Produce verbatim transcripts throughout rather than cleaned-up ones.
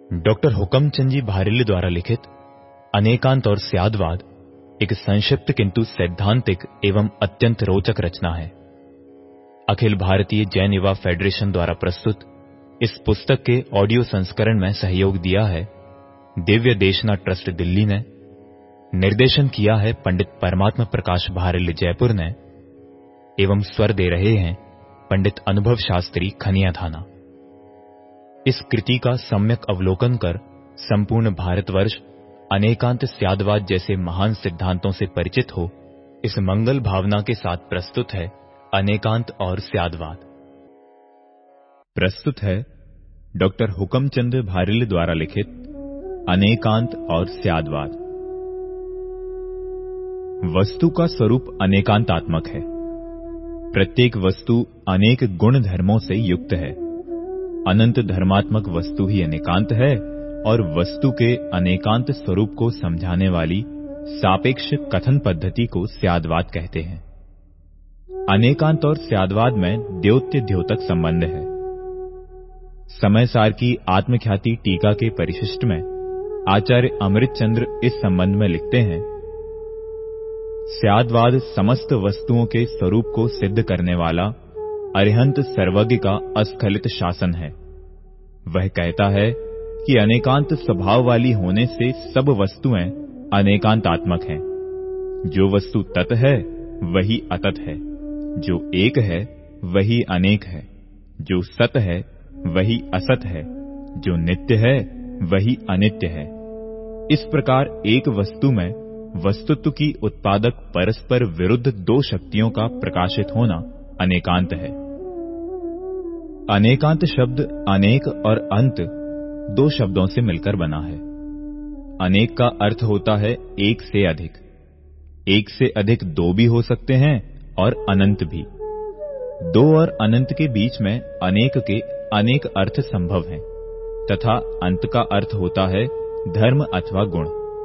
Doctor Hukamchand जी भारेल्ले द्वारा लिखित अनेकांत और स्यादवाद एक संक्षिप्त किंतु सैद्धांतिक एवं अत्यंत रोचक रचना है। अखिल भारतीय जैन युवा फेडरेशन द्वारा प्रस्तुत इस पुस्तक के ऑडियो संस्करण में सहयोग दिया है दिव्य देशना ट्रस्ट दिल्ली ने। निर्देशन किया है पंडित परमात्मा प्रकाश भारेल्ले जयपुर ने एवं स्वर दे रहे हैं पंडित अनुभव शास्त्री खनिया थाना। इस कृति का सम्यक अवलोकन कर संपूर्ण भारतवर्ष अनेकांत स्यादवाद जैसे महान सिद्धांतों से परिचित हो, इस मंगल भावना के साथ प्रस्तुत है अनेकांत और स्यादवाद। प्रस्तुत है डॉक्टर हुकमचंद भारेल्ले द्वारा लिखित अनेकांत और स्यादवाद। वस्तु का स्वरूप अनेकांतात्मक है। प्रत्येक वस्तु अनेक गुण धर्मों से युक्त है। अनंत धर्मात्मक वस्तु ही अनेकांत है और वस्तु के अनेकांत स्वरूप को समझाने वाली सापेक्ष कथन पद्धति को स्यादवाद कहते हैं। अनेकांत और स्यादवाद में द्योत्य द्योतक संबंध है। समय सार की आत्मख्याति टीका के परिशिष्ट में आचार्य अमृतचंद्र इस संबंध में लिखते हैं, स्यादवाद समस्त वस्तुओं के स्वरूप को सिद्ध करने वाला अरिहंत सर्वज्ञ का अस्खलित शासन है। वह कहता है कि अनेकांत स्वभाव वाली होने से सब वस्तुएं अनेकांतात्मक हैं। जो वस्तु तत् है वही अतत है, जो एक है वही अनेक है, जो सत है वही असत है, जो नित्य है वही अनित्य है। इस प्रकार एक वस्तु में वस्तुत्व की उत्पादक परस्पर विरुद्ध दो शक्तियों का प्रकाशित होना अनेकांत है। अनेकांत शब्द अनेक और अंत दो शब्दों से मिलकर बना है। अनेक का अर्थ होता है एक से अधिक। एक से अधिक दो भी हो सकते हैं और अनंत भी। दो और अनंत के बीच में अनेक के अनेक अर्थ संभव हैं तथा अंत का अर्थ होता है धर्म अथवा गुण।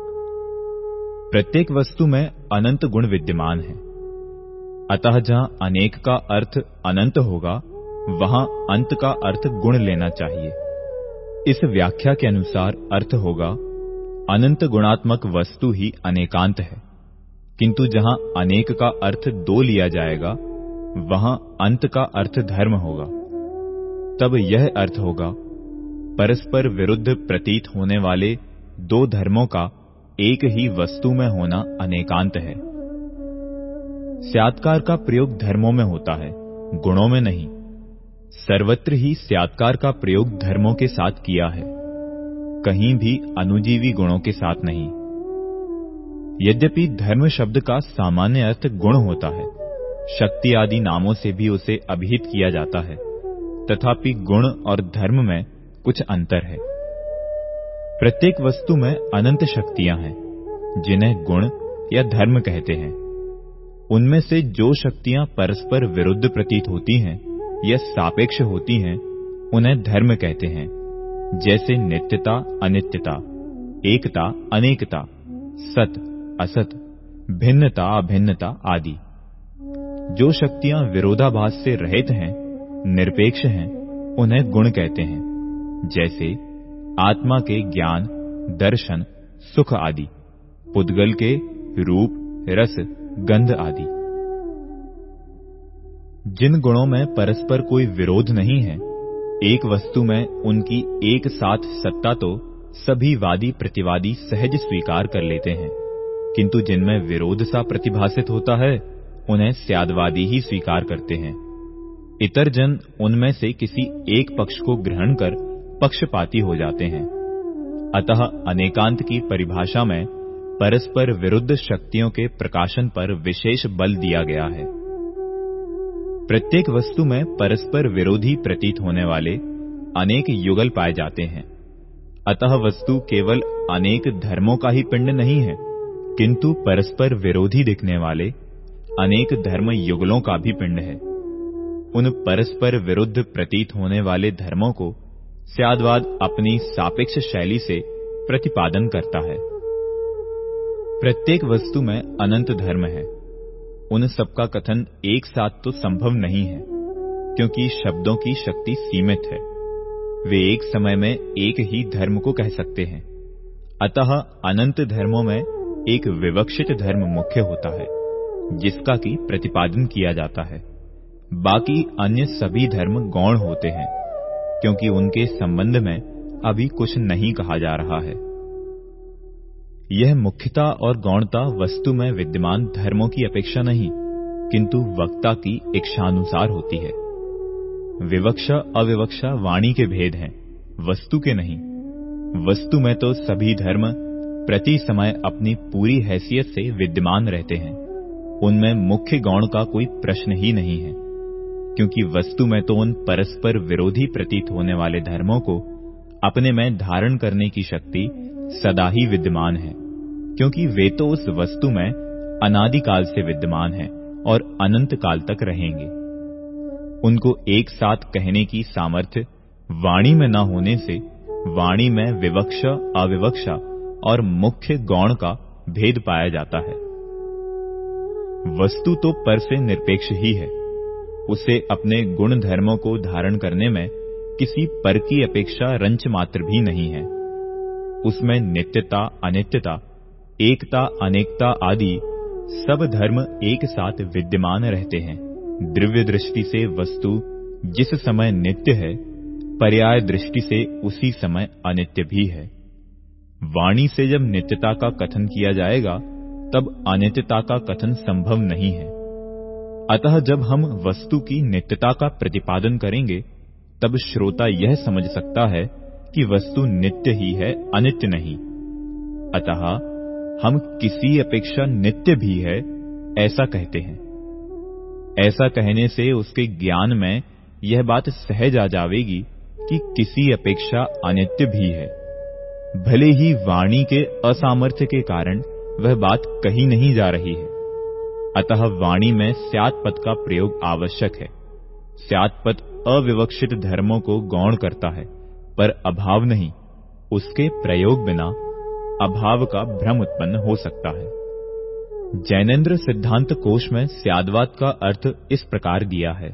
प्रत्येक वस्तु में अनंत गुण विद्यमान है। अतः जहां अनेक का अर्थ अनंत होगा वहां अंत का अर्थ गुण लेना चाहिए। इस व्याख्या के अनुसार अर्थ होगा अनंत गुणात्मक वस्तु ही अनेकांत है, किंतु जहां अनेक का अर्थ दो लिया जाएगा वहां अंत का अर्थ धर्म होगा। तब यह अर्थ होगा परस्पर विरुद्ध प्रतीत होने वाले दो धर्मों का एक ही वस्तु में होना अनेकांत है। स्यात्कार का प्रयोग धर्मों में होता है, गुणों में नहीं। सर्वत्र ही स्यात्कार का प्रयोग धर्मों के साथ किया है, कहीं भी अनुजीवी गुणों के साथ नहीं। यद्यपि धर्म शब्द का सामान्य अर्थ गुण होता है, शक्ति आदि नामों से भी उसे अभिहित किया जाता है, तथापि गुण और धर्म में कुछ अंतर है। प्रत्येक वस्तु में अनंत शक्तियां हैं जिन्हें गुण या धर्म कहते हैं। उनमें से जो शक्तियां परस्पर विरुद्ध प्रतीत होती हैं या सापेक्ष होती हैं उन्हें धर्म कहते हैं, जैसे नित्यता अनित्यता, एकता अनेकता, सत असत, भिन्नता अभिन्नता आदि। जो शक्तियां विरोधाभास से रहित हैं, निरपेक्ष हैं, उन्हें गुण कहते हैं, जैसे आत्मा के ज्ञान, दर्शन, सुख आदि, पुद्गल के रूप, रस, गंध आदि। जिन गुणों में परस्पर कोई विरोध नहीं है, एक वस्तु में उनकी एक साथ सत्ता तो सभी वादी प्रतिवादी सहज स्वीकार कर लेते हैं, किंतु जिनमें विरोध सा प्रतिभासित होता है उन्हें स्यादवादी ही स्वीकार करते हैं। इतर जन उनमें से किसी एक पक्ष को ग्रहण कर पक्षपाती हो जाते हैं। अतः अनेकांत की परिभाषा में परस्पर विरुद्ध शक्तियों के प्रकाशन पर विशेष बल दिया गया है। प्रत्येक वस्तु में परस्पर विरोधी प्रतीत होने वाले अनेक युगल पाए जाते हैं। अतः वस्तु केवल अनेक धर्मों का ही पिंड नहीं है, किंतु परस्पर विरोधी दिखने वाले अनेक धर्म युगलों का भी पिंड है। उन परस्पर विरुद्ध प्रतीत होने वाले धर्मों को स्यादवाद अपनी सापेक्ष शैली से प्रतिपादन करता है। प्रत्येक वस्तु में अनंत धर्म है। उन सबका कथन एक साथ तो संभव नहीं है, क्योंकि शब्दों की शक्ति सीमित है। वे एक समय में एक ही धर्म को कह सकते हैं। अतः अनंत धर्मों में एक विवक्षित धर्म मुख्य होता है, जिसका कि प्रतिपादन किया जाता है। बाकी अन्य सभी धर्म गौण होते हैं, क्योंकि उनके संबंध में अभी कुछ नहीं कहा जा रहा है। यह मुख्यता और गौणता वस्तु में विद्यमान धर्मों की अपेक्षा नहीं, किंतु वक्ता की इच्छानुसार होती है। विवक्षा अविवक्षा वाणी के भेद हैं, वस्तु के नहीं। वस्तु में तो सभी धर्म प्रति समय अपनी पूरी हैसियत से विद्यमान रहते हैं। उनमें मुख्य गौण का कोई प्रश्न ही नहीं है, क्योंकि वस्तु में तो उन परस्पर विरोधी प्रतीत होने वाले धर्मों को अपने में धारण करने की शक्ति सदा ही विद्यमान है, क्योंकि वे तो उस वस्तु में अनादिकाल से विद्यमान हैं और अनंत काल तक रहेंगे। उनको एक साथ कहने की सामर्थ्य वाणी में न होने से वाणी में विवक्षा अविवक्षा और मुख्य गौण का भेद पाया जाता है। वस्तु तो पर से निरपेक्ष ही है, उसे अपने गुण धर्मों को धारण करने में किसी पर की अपेक्षा रंच मात्र भी नहीं है। उसमें नित्यता अनित्यता, एकता अनेकता आदि सब धर्म एक साथ विद्यमान रहते हैं। द्रव्य दृष्टि से वस्तु जिस समय नित्य है, पर्याय दृष्टि से उसी समय अनित्य भी है। वाणी से जब नित्यता का कथन किया जाएगा, तब अनित्यता का कथन संभव नहीं है। अतः जब हम वस्तु की नित्यता का प्रतिपादन करेंगे, तब श्रोता यह समझ सकता है कि वस्तु नित्य ही है, अनित्य नहीं। अतः हम किसी अपेक्षा नित्य भी है ऐसा कहते हैं। ऐसा कहने से उसके ज्ञान में यह बात सहज आ जावेगी कि किसी अपेक्षा अनित्य भी है। भले ही वाणी के असामर्थ्य के कारण वह बात कही नहीं जा रही है। अतः वाणी में स्यात् पद का प्रयोग आवश्यक है। स्यात् पद अविवक्षित धर्मों को गौण करता है, पर अभाव नहीं। उसके प्रयोग बिना अभाव का भ्रम उत्पन्न हो सकता है। जैनेन्द्र सिद्धांत कोश में स्याद्वाद का अर्थ इस प्रकार दिया है।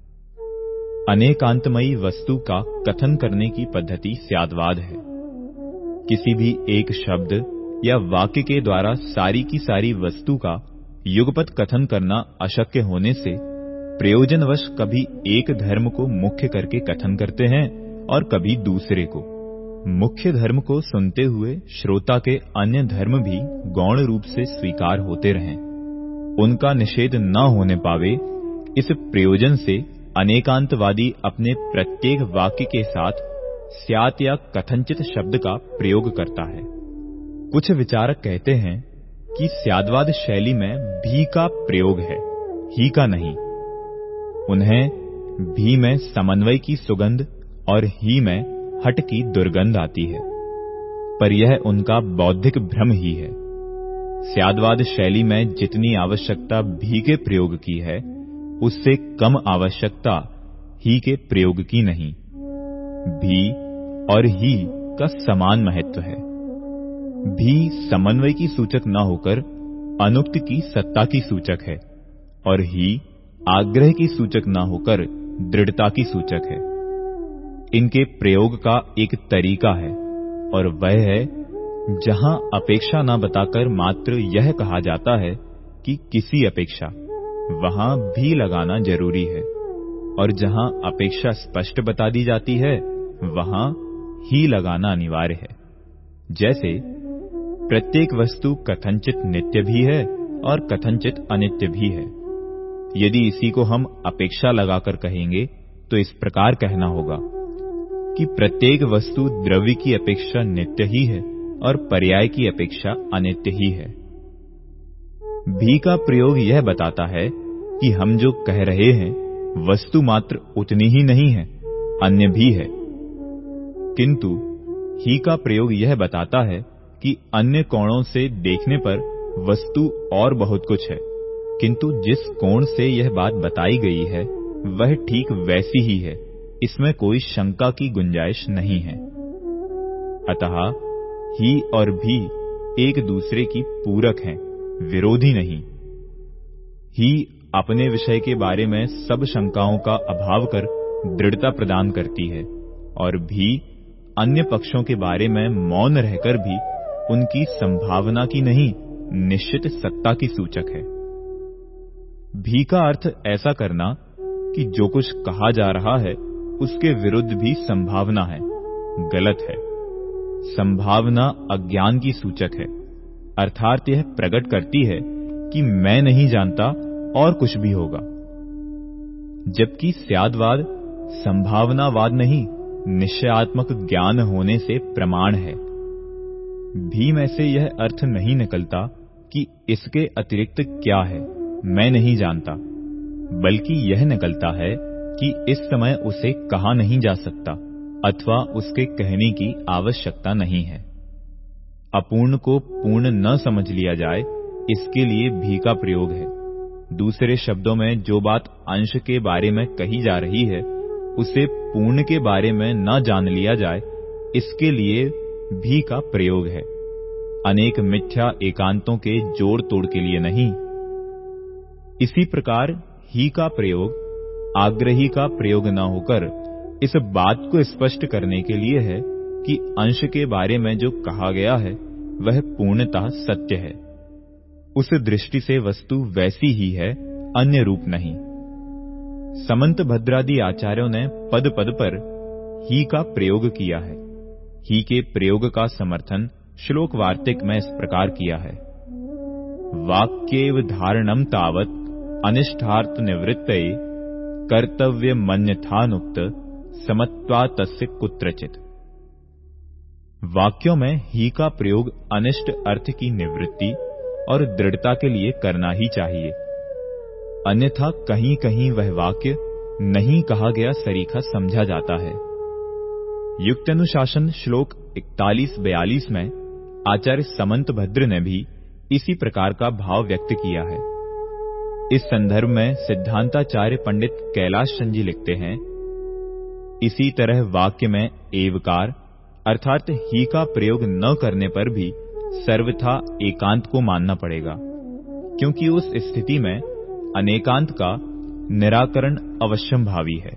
अनेकांतमयी वस्तु का कथन करने की पद्धति स्याद्वाद है। किसी भी एक शब्द या वाक्य के द्वारा सारी की सारी वस्तु का युगपत कथन करना अशक्य होने से प्रयोजनवश कभी एक धर्म को मुख्य करके कथन करते हैं और कभी दूसरे को। मुख्य धर्म को सुनते हुए श्रोता के अन्य धर्म भी गौण रूप से स्वीकार होते रहें, उनका निषेध न होने पावे, इस प्रयोजन से अनेकांतवादी अपने प्रत्येक वाक्य के साथ स्यात् या कथनचित शब्द का प्रयोग करता है। कुछ विचारक कहते हैं कि स्याद्वाद शैली में भी का प्रयोग है, ही का नहीं। उन्हें भी में समन्वय की सुगंध और ही में हट की दुर्गंध आती है, पर यह उनका बौद्धिक भ्रम ही है। स्याद्वाद शैली में जितनी आवश्यकता भी के प्रयोग की है, उससे कम आवश्यकता ही के प्रयोग की नहीं। भी और ही का समान महत्व है। भी समन्वय की सूचक न होकर अनुक्त की सत्ता की सूचक है, और ही आग्रह की सूचक न होकर दृढ़ता की सूचक है। इनके प्रयोग का एक तरीका है, और वह है जहां अपेक्षा न बताकर मात्र यह कहा जाता है कि किसी अपेक्षा, वहां भी लगाना जरूरी है, और जहां अपेक्षा स्पष्ट बता दी जाती है, वहां ही लगाना अनिवार्य है। जैसे प्रत्येक वस्तु कथनचित नित्य भी है और कथनचित अनित्य भी है। यदि इसी को हम अपेक्षा लगाकर कहेंगे, तो इस प्रकार कहना होगा कि प्रत्येक वस्तु द्रव्य की अपेक्षा नित्य ही है और पर्याय की अपेक्षा अनित्य ही है। भी का प्रयोग यह बताता है कि हम जो कह रहे हैं, वस्तु मात्र उतनी ही नहीं है, अन्य भी है। किंतु ही का प्रयोग यह बताता है कि अन्य कोणों से देखने पर वस्तु और बहुत कुछ है, किंतु जिस कोण से यह बात बताई गई है, वह ठीक वैसी ही है। इसमें कोई शंका की गुंजाइश नहीं है। अतः ही और भी एक दूसरे की पूरक हैं, विरोधी नहीं। ही अपने विषय के बारे में सब शंकाओं का अभाव कर दृढ़ता प्रदान करती है, और भी अन्य पक्षों के बारे में मौन रहकर भी उनकी संभावना की नहीं, निश्चित सत्ता की सूचक है। भी का अर्थ ऐसा करना कि जो कुछ कहा जा रहा है उसके विरुद्ध भी संभावना है, गलत है। संभावना अज्ञान की सूचक है, अर्थात यह प्रकट करती है कि मैं नहीं जानता और कुछ भी होगा। जबकि स्यादवाद संभावनावाद नहीं, निश्चयात्मक ज्ञान होने से प्रमाण है। भी में से यह अर्थ नहीं निकलता कि इसके अतिरिक्त क्या है, मैं नहीं जानता, बल्कि यह निकलता है कि इस समय उसे कहा नहीं जा सकता अथवा उसके कहने की आवश्यकता नहीं है। अपूर्ण को पूर्ण न समझ लिया जाए, इसके लिए भी का प्रयोग है। दूसरे शब्दों में जो बात अंश के बारे में कही जा रही है उसे पूर्ण के बारे में न जान लिया जाए, इसके लिए भी का प्रयोग है। अनेक मिथ्या एकांतों के जोड़ तोड़ के लिए नहीं। इसी प्रकार ही का प्रयोग आग्रही का प्रयोग न होकर इस बात को स्पष्ट करने के लिए है कि अंश के बारे में जो कहा गया है वह पूर्णतः सत्य है। उस दृष्टि से वस्तु वैसी ही है, अन्य रूप नहीं। समंत भद्रादि आचार्यों ने पद पद पर ही का प्रयोग किया है। ही के प्रयोग का समर्थन श्लोक वार्तिक में इस प्रकार किया है। वाक्येव धारणम तावत अनिष्ठार्थ निवृत्तये कर्तव्य मन्यथानुक्त समत्वा तस्य कुत्रचित। वाक्यों में ही का प्रयोग अनिष्ट अर्थ की निवृत्ति और दृढ़ता के लिए करना ही चाहिए, अन्यथा कहीं कहीं वह वाक्य नहीं कहा गया सरीखा समझा जाता है। युक्त अनुशासन श्लोक इकतालीस बयालीस में आचार्य समंत भद्र ने भी इसी प्रकार का भाव व्यक्त किया है। इस संदर्भ में सिद्धांताचार्य पंडित कैलाश चंद जी लिखते हैं, इसी तरह वाक्य में एवकार अर्थात ही का प्रयोग न करने पर भी सर्वथा एकांत को मानना पड़ेगा, क्योंकि उस स्थिति में अनेकांत का निराकरण अवश्यंभावी है।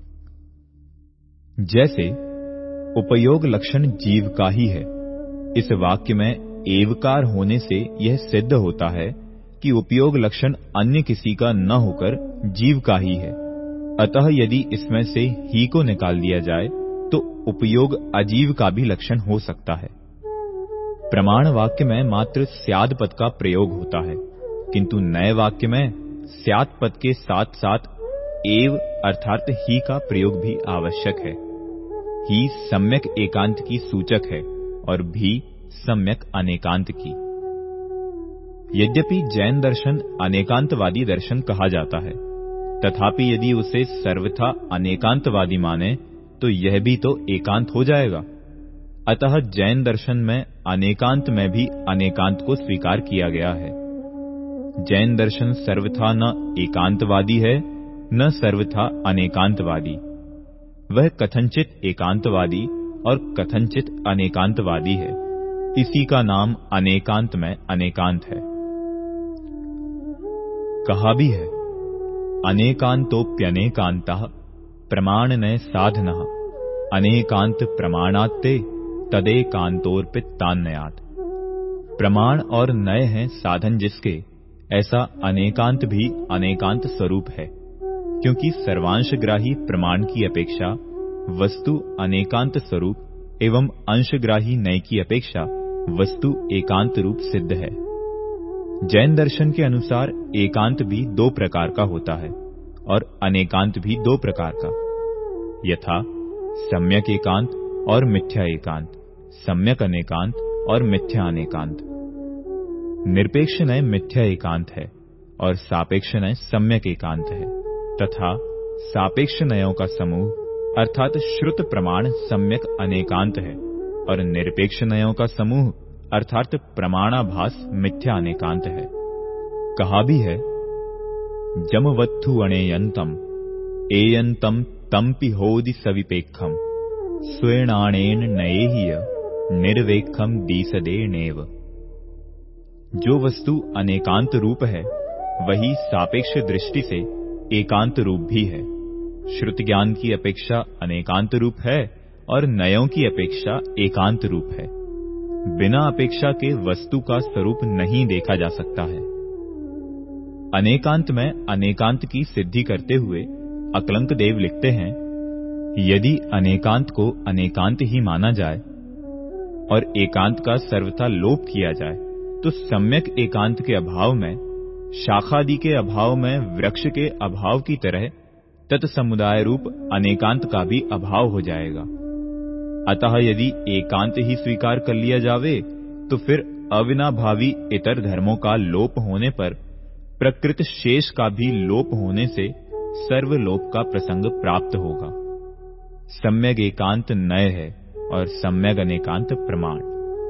जैसे उपयोग लक्षण जीव का ही है, इस वाक्य में एवकार होने से यह सिद्ध होता है कि उपयोग लक्षण अन्य किसी का न होकर जीव का ही है। अतः यदि इसमें से ही को निकाल दिया जाए तो उपयोग अजीव का भी लक्षण हो सकता है। प्रमाण वाक्य में मात्र स्याद पद का प्रयोग होता है, किंतु नए वाक्य में स्याद पद के साथ साथ एव अर्थात ही का प्रयोग भी आवश्यक है। ही सम्यक एकांत की सूचक है और भी सम्यक अनेकांत की। यद्यपि जैन दर्शन अनेकांतवादी दर्शन कहा जाता है, तथापि यदि उसे सर्वथा अनेकांतवादी माने तो यह भी तो एकांत हो जाएगा। अतः जैन दर्शन में अनेकांत में भी अनेकांत को स्वीकार किया गया है। जैन दर्शन सर्वथा न एकांतवादी है न सर्वथा अनेकांतवादी। वह कथनचित एकांतवादी और कथनचित अनेकांतवादी है। इसी का नाम अनेकांत में अनेकांत है। कहा भी है, अनेकांतोप्यनेकांतः प्रमाण नय साधनः अनेकांत प्रमाणात्ते तदेकांतोर्पितान्नयात्। प्रमाण और नय है साधन जिसके, ऐसा अनेकांत भी अनेकांत स्वरूप है, क्योंकि सर्वांशग्राही प्रमाण की अपेक्षा वस्तु अनेकांत स्वरूप एवं अंशग्राही नय की अपेक्षा वस्तु एकांत रूप सिद्ध है। जैन दर्शन के अनुसार एकांत भी दो प्रकार का होता है और अनेकांत भी दो प्रकार का, यथा सम्यक एकांत और मिथ्या एकांत, सम्यक अनेकांत और मिथ्या अनेकांत। निरपेक्ष नय मिथ्या एकांत है और सापेक्ष नय सम्यक एकांत है, तथा सापेक्ष नयों का समूह अर्थात श्रुत प्रमाण सम्यक अनेकांत है और निरपेक्ष नयों का समूह अर्थात प्रमाणाभास मिथ्या अनेकांत है। कहा भी है, जमवत्थु अणेयंतम एयंतम तम्पि होदि सविपेक्षम स्वेणाणेन नयेहिय निर्वेक्षम दीसदेनेव। जो वस्तु अनेकांत रूप है वही सापेक्ष दृष्टि से एकांत रूप भी है। श्रुत ज्ञान की अपेक्षा अनेकांत रूप है और नयों की अपेक्षा एकांत रूप है। बिना अपेक्षा के वस्तु का स्वरूप नहीं देखा जा सकता है। अनेकांत में अनेकांत की सिद्धि करते हुए अकलंक देव लिखते हैं, यदि अनेकांत को अनेकांत ही माना जाए और एकांत का सर्वथा लोप किया जाए तो सम्यक एकांत के अभाव में, शाखादि के अभाव में वृक्ष के अभाव की तरह तत्समुदाय रूप अनेकांत का भी अभाव हो जाएगा। अतः यदि एकांत ही स्वीकार कर लिया जावे तो फिर अविनाभावी इतर धर्मों का लोप होने पर प्रकृत शेष का भी लोप होने से सर्वलोप का प्रसंग प्राप्त होगा। सम्यक एकांत नय है और सम्यक अनेकांत प्रमाण।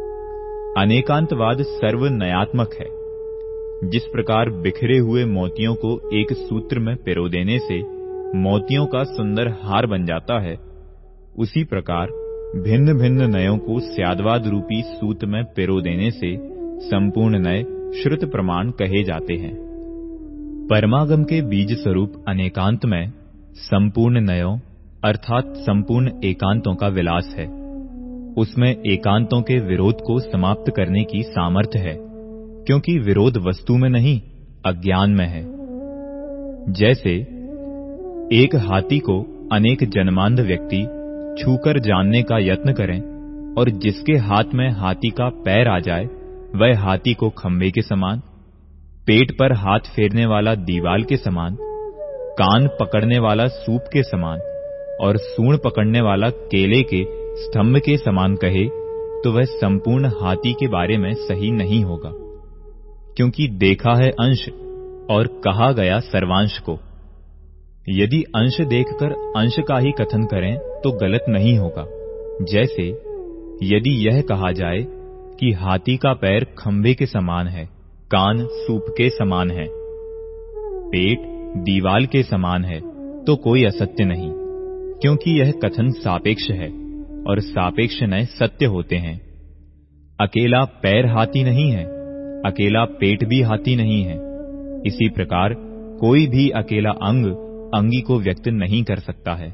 अनेकांतवाद सर्वनयात्मक है। जिस प्रकार बिखरे हुए मोतियों को एक सूत्र में पिरो देने से मोतियों का सुंदर हार बन जाता है, उसी प्रकार भिन्न भिन्न नयों को स्याद्वाद रूपी सूत में पिरो देने से संपूर्ण नय श्रुत प्रमाण कहे जाते हैं। परमागम के बीज स्वरूप अनेकांत में संपूर्ण नयों अर्थात संपूर्ण एकांतों का विलास है। उसमें एकांतों के विरोध को समाप्त करने की सामर्थ्य है, क्योंकि विरोध वस्तु में नहीं अज्ञान में है। जैसे एक हाथी को अनेक जन्मांध व्यक्ति छूकर जानने का यत्न करें और जिसके हाथ में हाथी का पैर आ जाए वह हाथी को खंबे के समान, पेट पर हाथ फेरने वाला दीवाल के समान, कान पकड़ने वाला सूप के समान और सूंड पकड़ने वाला केले के स्तंभ के समान कहे तो वह संपूर्ण हाथी के बारे में सही नहीं होगा, क्योंकि देखा है अंश और कहा गया सर्वांश को। यदि अंश देखकर अंश का ही कथन करें तो गलत नहीं होगा। जैसे यदि यह कहा जाए कि हाथी का पैर खंभे के समान है, कान सूप के समान है, पेट दीवाल के समान है, तो कोई असत्य नहीं, क्योंकि यह कथन सापेक्ष है और सापेक्ष नय सत्य होते हैं। अकेला पैर हाथी नहीं है, अकेला पेट भी हाथी नहीं है। इसी प्रकार कोई भी अकेला अंग अंगी को व्यक्त नहीं कर सकता है।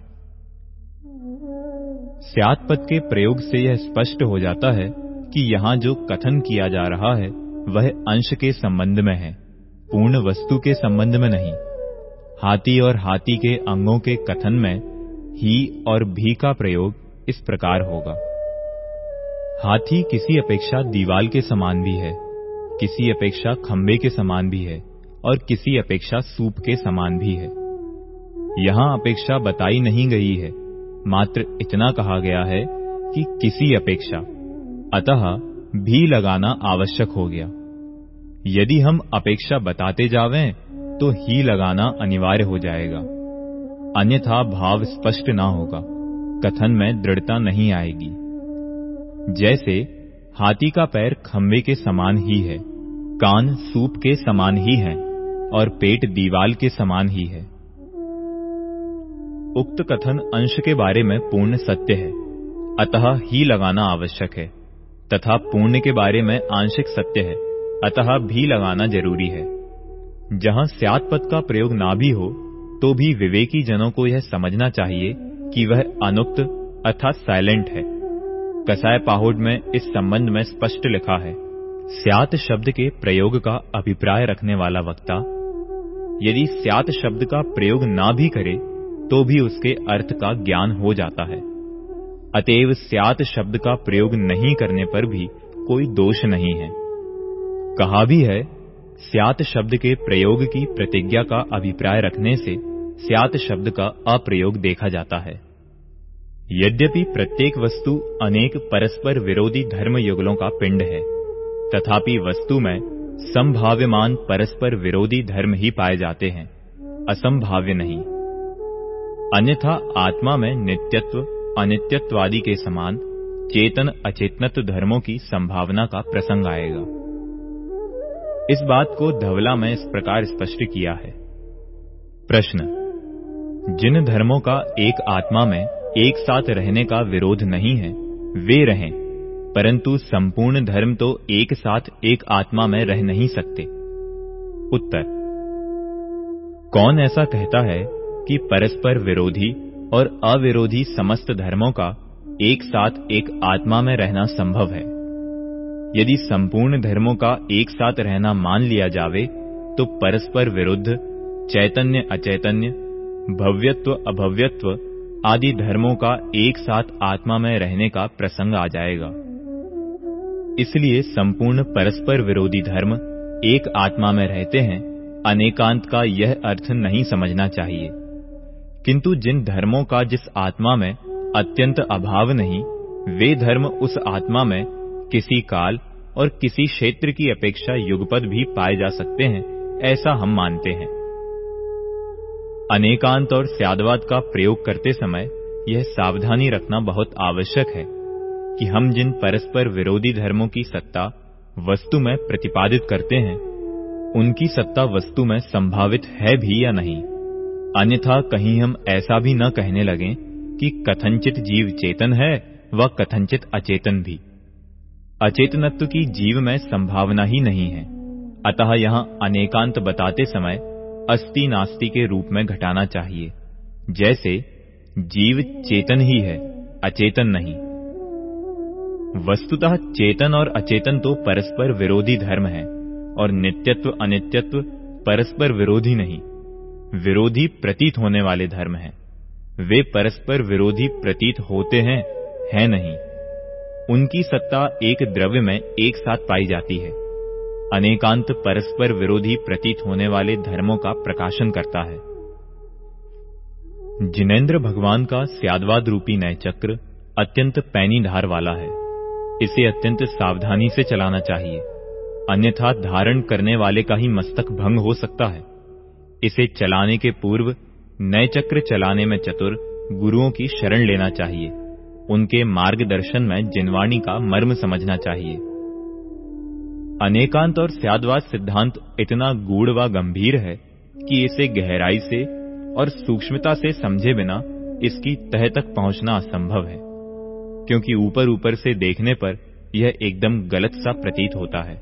स्यात् पद के प्रयोग से यह स्पष्ट हो जाता है कि यहाँ जो कथन किया जा रहा है वह अंश के संबंध में है, पूर्ण वस्तु के संबंध में नहीं। हाथी और हाथी के अंगों के कथन में ही और भी का प्रयोग इस प्रकार होगा। हाथी किसी अपेक्षा दीवाल के समान भी है, किसी अपेक्षा खंबे के समान भी है और किसी अपेक्षा सूप के समान भी है। यहाँ अपेक्षा बताई नहीं गई है, मात्र इतना कहा गया है कि किसी अपेक्षा, अतः भी लगाना आवश्यक हो गया। यदि हम अपेक्षा बताते जावें तो ही लगाना अनिवार्य हो जाएगा, अन्यथा भाव स्पष्ट ना होगा, कथन में दृढ़ता नहीं आएगी। जैसे हाथी का पैर खंबे के समान ही है, कान सूप के समान ही हैं और पेट दीवाल के समान ही है। उक्त कथन अंश के बारे में पूर्ण सत्य है, अतः ही लगाना आवश्यक है, तथा पूर्ण के बारे में आंशिक सत्य है, अतः भी लगाना जरूरी है। जहां स्यात् पद का प्रयोग ना भी हो तो भी विवेकी जनों को यह समझना चाहिए कि वह अनुक्त अर्थात साइलेंट है। कसाय पाहुड़ में इस संबंध में स्पष्ट लिखा है, स्यात् शब्द के प्रयोग का अभिप्राय रखने वाला वक्ता यदि स्यात् शब्द का प्रयोग ना भी करे तो भी उसके अर्थ का ज्ञान हो जाता है। अतएव स्यात् शब्द का प्रयोग नहीं करने पर भी कोई दोष नहीं है। कहा भी है, स्यात् शब्द के प्रयोग की प्रतिज्ञा का अभिप्राय रखने से स्यात् शब्द का अप्रयोग देखा जाता है। यद्यपि प्रत्येक वस्तु अनेक परस्पर विरोधी धर्म युगलों का पिंड है, तथापि वस्तु में संभाव्यमान परस्पर विरोधी धर्म ही पाए जाते हैं, असंभाव्य नहीं। अन्यथा आत्मा में नित्यत्व अनित्यत्वादि के समान चेतन अचेतनत्व धर्मों की संभावना का प्रसंग आएगा। इस बात को धवला में इस प्रकार स्पष्ट किया है। प्रश्न: जिन धर्मों का एक आत्मा में एक साथ रहने का विरोध नहीं है वे रहें, परंतु संपूर्ण धर्म तो एक साथ एक आत्मा में रह नहीं सकते। उत्तर: कौन ऐसा कहता है कि परस्पर विरोधी और अविरोधी समस्त धर्मों का एक साथ एक आत्मा में रहना संभव है। यदि संपूर्ण धर्मों का एक साथ रहना मान लिया जावे तो परस्पर विरुद्ध चैतन्य अचैतन्य, भव्यत्व अभव्यत्व आदि धर्मों का एक साथ आत्मा में रहने का प्रसंग आ जाएगा। इसलिए संपूर्ण परस्पर विरोधी धर्म एक आत्मा में रहते हैं, अनेकांत का यह अर्थ नहीं समझना चाहिए। किंतु जिन धर्मों का जिस आत्मा में अत्यंत अभाव नहीं, वे धर्म उस आत्मा में किसी काल और किसी क्षेत्र की अपेक्षा युगपद भी पाए जा सकते हैं, ऐसा हम मानते हैं। अनेकांत और स्याद्वाद का प्रयोग करते समय यह सावधानी रखना बहुत आवश्यक है कि हम जिन परस्पर विरोधी धर्मों की सत्ता वस्तु में प्रतिपादित करते हैं, उनकी सत्ता वस्तु में संभावित है भी या नहीं। अन्यथा कहीं हम ऐसा भी न कहने लगें कि कथनचित जीव चेतन है व कथनचित अचेतन भी। अचेतनत्व की जीव में संभावना ही नहीं है। अतः यहां अनेकांत बताते समय अस्ति नास्ति के रूप में घटाना चाहिए। जैसे जीव चेतन ही है, अचेतन नहीं। वस्तुतः चेतन और अचेतन तो परस्पर विरोधी धर्म है और नित्यत्व अनित्यत्व परस्पर विरोधी नहीं, विरोधी प्रतीत होने वाले धर्म हैं। वे परस्पर विरोधी प्रतीत होते हैं, है नहीं। उनकी सत्ता एक द्रव्य में एक साथ पाई जाती है। अनेकांत परस्पर विरोधी प्रतीत होने वाले धर्मों का प्रकाशन करता है। जिनेंद्र भगवान का स्याद्वाद रूपी नय चक्र अत्यंत पैनी धार वाला है। इसे अत्यंत सावधानी से चलाना चाहिए, अन्यथा धारण करने वाले का ही मस्तक भंग हो सकता है। इसे चलाने के पूर्व नय चक्र चलाने में चतुर गुरुओं की शरण लेना चाहिए। उनके मार्गदर्शन में जिनवाणी का मर्म समझना चाहिए। अनेकांत और स्याद्वाद सिद्धांत इतना गूढ़ व गंभीर है कि इसे गहराई से और सूक्ष्मता से समझे बिना इसकी तह तक पहुंचना असंभव है, क्योंकि ऊपर ऊपर से देखने पर यह एकदम गलत सा प्रतीत होता है।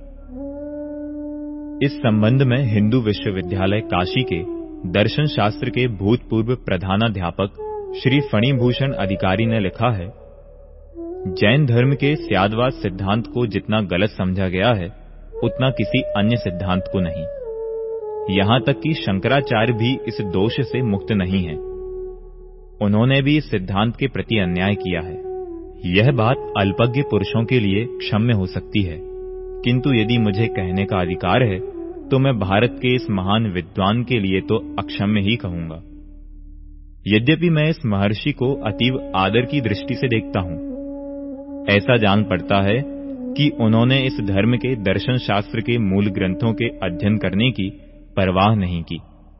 इस संबंध में हिंदू विश्वविद्यालय काशी के दर्शन शास्त्र के भूतपूर्व प्रधानाध्यापक श्री फणिभूषण अधिकारी ने लिखा है, जैन धर्म के स्याद्वाद सिद्धांत को जितना गलत समझा गया है, उतना किसी अन्य सिद्धांत को नहीं। यहां तक कि शंकराचार्य भी इस दोष से मुक्त नहीं है। उन्होंने भी इस सिद्धांत के प्रति अन्याय किया है। यह बात अल्पज्ञ पुरुषों के लिए क्षम्य हो सकती है, किंतु यदि मुझे कहने का अधिकार है तो मैं भारत के इस महान विद्वान के लिए तो अक्षम्य ही कहूंगा। यद्यपि मैं इस महर्षि को अतीव आदर की दृष्टि से देखता हूं, ऐसा जान पड़ता है कि उन्होंने इस धर्म के दर्शन शास्त्र के मूल ग्रंथों के अध्ययन करने की परवाह नहीं की।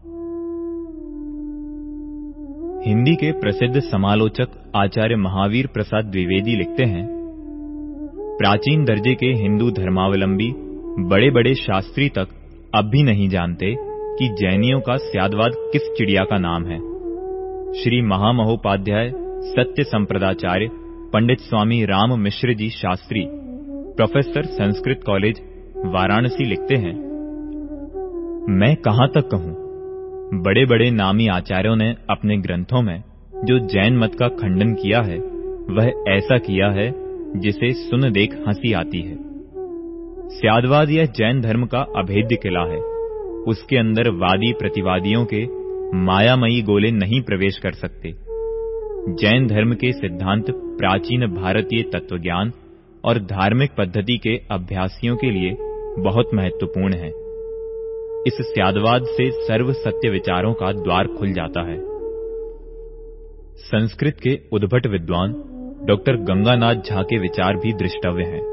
हिंदी के प्रसिद्ध समालोचक आचार्य महावीर प्रसाद द्विवेदी लिखते हैं, प्राचीन दर्जे के हिंदू धर्मावलंबी बड़े बड़े शास्त्री तक अब भी नहीं जानते कि जैनियों का स्याद्वाद किस चिड़िया का नाम है। श्री महामहोपाध्याय सत्य संप्रदाचार्य पंडित स्वामी राम मिश्र जी शास्त्री, प्रोफेसर संस्कृत कॉलेज वाराणसी लिखते हैं, मैं कहां तक कहूं, बड़े बड़े नामी आचार्यों ने अपने ग्रंथों में जो जैन मत का खंडन किया है, वह ऐसा किया है जिसे सुन देख हंसी आती है। स्याद्वाद यह जैन धर्म का अभेद्य किला है। उसके अंदर वादी प्रतिवादियों के मायामयी गोले नहीं प्रवेश कर सकते। जैन धर्म के सिद्धांत प्राचीन भारतीय तत्वज्ञान और धार्मिक पद्धति के अभ्यासियों के लिए बहुत महत्वपूर्ण है। इस स्याद्वाद से सर्व सत्य विचारों का द्वार खुल जाता है। संस्कृत के उद्भट विद्वान डॉक्टर गंगानाथ झा के विचार भी दृष्टव्य हैं।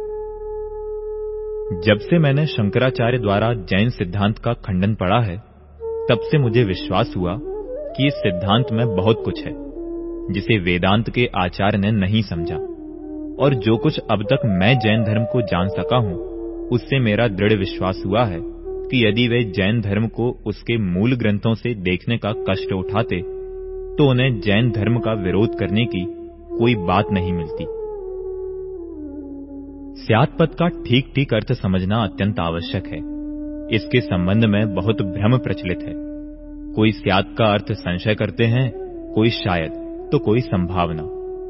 जब से मैंने शंकराचार्य द्वारा जैन सिद्धांत का खंडन पढ़ा है, तब से मुझे विश्वास हुआ कि इस सिद्धांत में बहुत कुछ है जिसे वेदांत के आचार्य ने नहीं समझा, और जो कुछ अब तक मैं जैन धर्म को जान सका हूं, उससे मेरा दृढ़ विश्वास हुआ है कि यदि वे जैन धर्म को उसके मूल ग्रंथों से देखने का कष्ट उठाते, तो उन्हें जैन धर्म का विरोध करने की कोई बात नहीं मिलती। स्यात् पद का ठीक ठीक अर्थ समझना अत्यंत आवश्यक है। इसके संबंध में बहुत भ्रम प्रचलित है। कोई स्यात् का अर्थ संशय करते हैं, कोई शायद, तो कोई संभावना।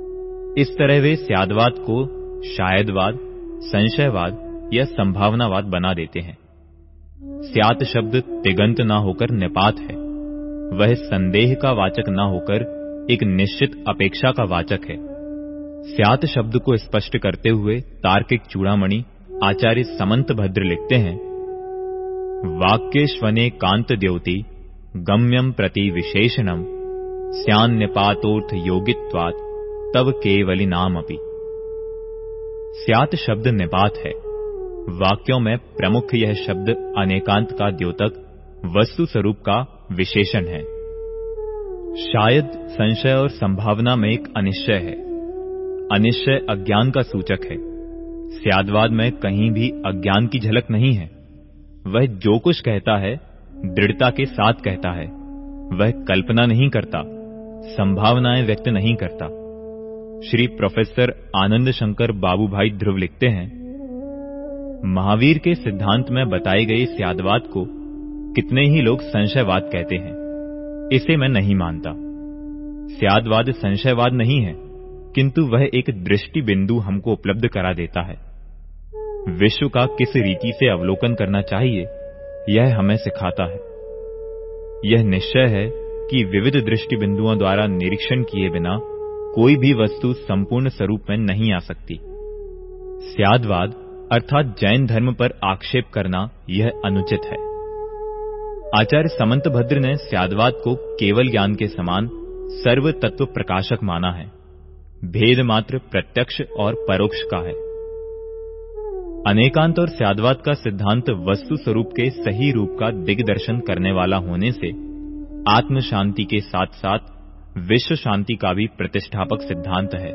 इस तरह वे स्याद्वाद को शायदवाद, संशयवाद या संभावनावाद बना देते हैं। स्यात् शब्द तिगंत ना होकर निपात है। वह संदेह का वाचक ना होकर एक निश्चित अपेक्षा का वाचक है। स्यात् शब्द को स्पष्ट करते हुए तार्किक चूड़ामणि आचार्य समंत भद्र लिखते हैं, वाक्येष्वने कांत द्योति गम्यम प्रति विशेषणम स्यान्निपातोर्थ योगित्वात् तव केवली नाम अपि। स्यात् शब्द निपात है। वाक्यों में प्रमुख यह शब्द अनेकांत का द्योतक वस्तु स्वरूप का विशेषण है। शायद, संशय और संभावना में एक अनिश्चय है। अनिश्चय अज्ञान का सूचक है। स्याद्वाद में कहीं भी अज्ञान की झलक नहीं है। वह जो कुछ कहता है दृढ़ता के साथ कहता है। वह कल्पना नहीं करता, संभावनाएं व्यक्त नहीं करता। श्री प्रोफेसर आनंद शंकर बाबूभाई ध्रुव लिखते हैं, महावीर के सिद्धांत में बताए गए स्याद्वाद को कितने ही लोग संशयवाद कहते हैं। इसे मैं नहीं मानता। स्याद्वाद संशयवाद नहीं है, किंतु वह एक दृष्टि बिंदु हमको उपलब्ध करा देता है। विश्व का किस रीति से अवलोकन करना चाहिए, यह हमें सिखाता है। यह निश्चय है कि विविध दृष्टि बिंदुओं द्वारा निरीक्षण किए बिना कोई भी वस्तु संपूर्ण स्वरूप में नहीं आ सकती। स्याद्वाद अर्थात जैन धर्म पर आक्षेप करना यह अनुचित है। आचार्य समंत भद्र ने स्याद्वाद को केवल ज्ञान के समान सर्व तत्व प्रकाशक माना है। भेद मात्र प्रत्यक्ष और परोक्ष का है। अनेकांत और स्याद्वाद का सिद्धांत वस्तु स्वरूप के सही रूप का दिग्दर्शन करने वाला होने से आत्म शांति के साथ साथ विश्व शांति का भी प्रतिष्ठापक सिद्धांत है।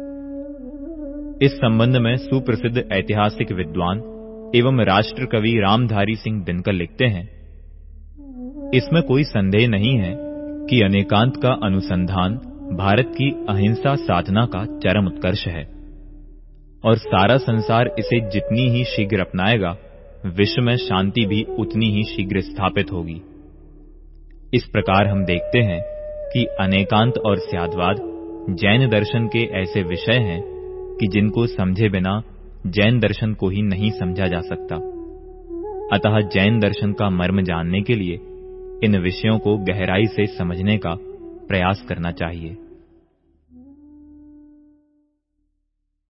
इस संबंध में सुप्रसिद्ध ऐतिहासिक विद्वान एवं राष्ट्र कवि रामधारी सिंह दिनकर लिखते हैं, इसमें कोई संदेह नहीं है कि अनेकांत का अनुसंधान भारत की अहिंसा साधना का चरम उत्कर्ष है और सारा संसार इसे जितनी ही शीघ्र अपनाएगा, विश्व में शांति भी उतनी ही शीघ्र स्थापित होगी। इस प्रकार हम देखते हैं कि अनेकांत और स्याद्वाद जैन दर्शन के ऐसे विषय हैं कि जिनको समझे बिना जैन दर्शन को ही नहीं समझा जा सकता। अतः जैन दर्शन का मर्म जानने के लिए इन विषयों को गहराई से समझने का प्रयास करना चाहिए।